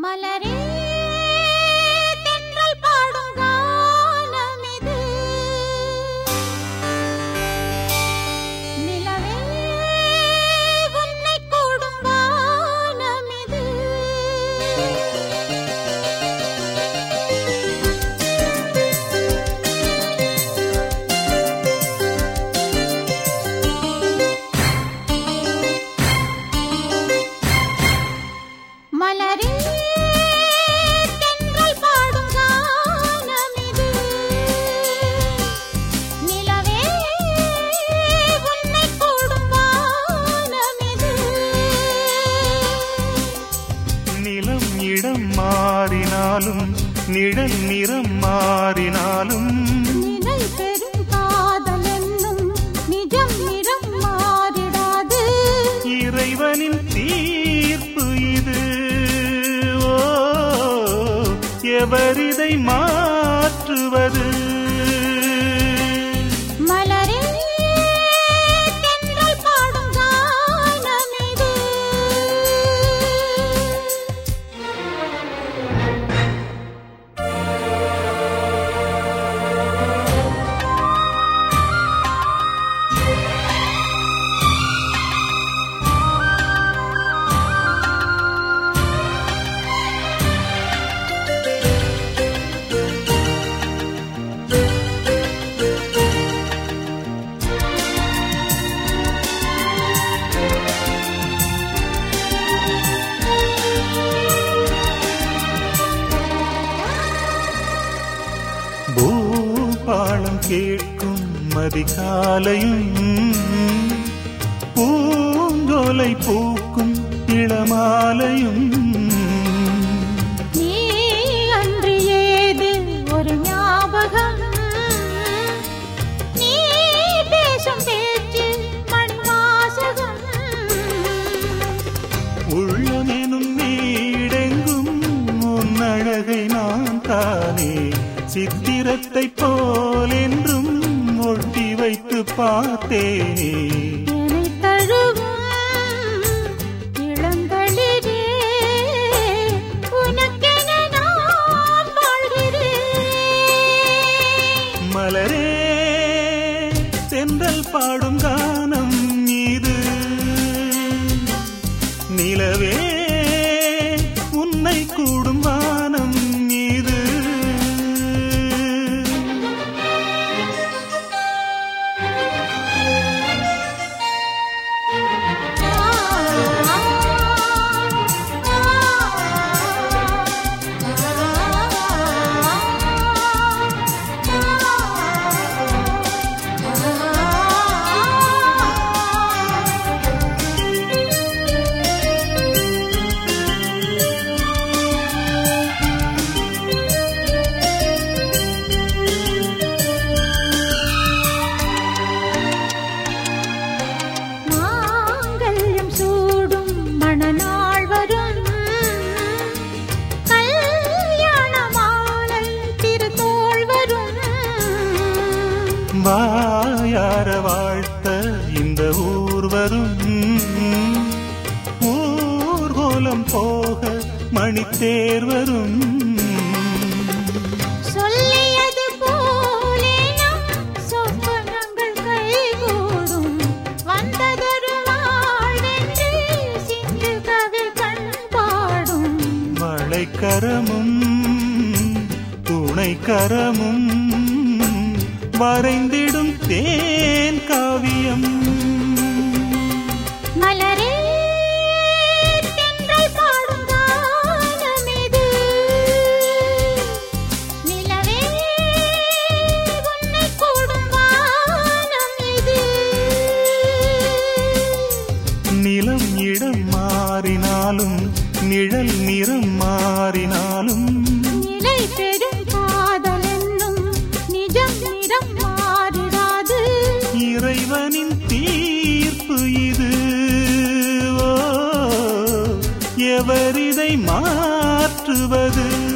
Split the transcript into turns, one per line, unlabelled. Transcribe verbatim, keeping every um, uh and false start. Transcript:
மலரே தென்றல் பாடும் கானமிது, நிலவே உன்னை கூடும் வானமிது. மலரே தென்றல் பாடும் கானமிது, நிலவே உன்னை கூடும் வானமிது.
நிலம் இடம் மாறினாலும் நிழல் நிறம் மாறினாலும்
நிலை பெறும் காதல் என்னும் நிஜம் நிறம் மாறிடாது.
இறைவனின் தீர்ப்பு இது. ஓ, எவரிதை மாற்றுவது?
மலரே தென்றல் பாடும் கானமிது.
பூபாளம் கேட்கும் மதிகாலையும் பூங்கோலை பூக்கும் இளமாலையும்
நீ அன்று ஏது ஒரு ஞாபகம், நீ பேசும் பேச்சு மணிவாசகம்.
உள்ளமெனும் வீடெங்கும் உன் அழகை நான் தானே சித்திரத்தை போல் என்றும் ஒட்டி வைத்து பார்த்தேனே.
என்னை தழுவும் இளங்களிலே உனக்கென நான் வாழ்கிறேன்.
மலரே தென்றல் பாடும் கானம் இது, நிலவே உன்னை கூடும் வானம் இது.
மாங்கல்யம் சூடும் மணநாள் வரும், கல்யாண மாலை திருத்தோள் வரும்.
வாயார வாழ்த்த இந்த ஊர் வரும், ஊர்கோலம் போக மணித்தேர் வரும்.
சொல்லியது போலே நம் சொப்பனங்கள் கைகூடும், வந்ததொரு வாழ்வென்று சிந்து கவி கண் பாடும்.
மழைக்கரமும் துணைக்கரமும் வரைந்திடும் தேன் காவியம்.
மலரே தென்றல் பாடும் கானமிது, நிலவே உன்னை கூடும் வானமிது.
நிலம் இடம் மாறினாலும் நிழல் நிறம் மாறினாலும்
நிலை பெறும் காதல் என்னும் நிஜம் நிறம் மாறிடாது.
இறைவனின் தீர்ப்பு இது. ஓ, எவரிதை மாற்றுவது?